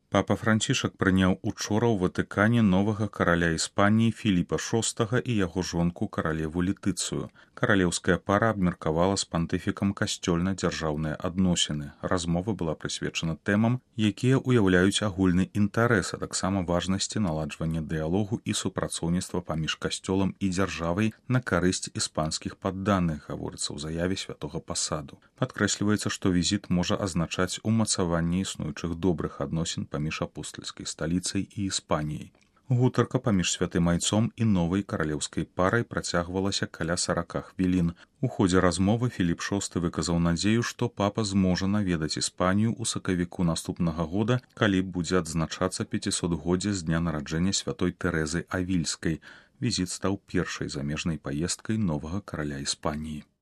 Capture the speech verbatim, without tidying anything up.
Папа Францішак прыняў учора ў Ватыкане новага караля Іспаніі Філіпа шостага і яго жонку каралеву Летыцыю. Каралеўская пара абмеркавала з пантыфікам касцёльна-дзяржаўныя адносіны. Размова была прысвечана тэмам, якія ўяўляюць агульны інтарэс, а таксама важнасці наладжвання дыялогу і супрацоўніцтва паміж касцёлам і дзяржавай на карысць іспанскіх падданых, гаворыцца ў заяве святога пасаду. Падкрэсліваецца, што візіт можа азначаць умацаванне існуючых добрых адносін паміж апостальскай сталіцай і Іспаніяй. Гутарка паміж святым айцом і новай каралеўскай парай працягвалася каля сарака хвілін. У ходзе размовы Філіп шосты выказаў надзею, што папа зможа наведаць Іспанію ў сакавіку наступнага года, калі будзе адзначацца пяцісотгоддзе з дня нараджэння святой Тэрэзы Авільскай. Візіт стаў першай замежнай паездкай новага караля Іспаніі.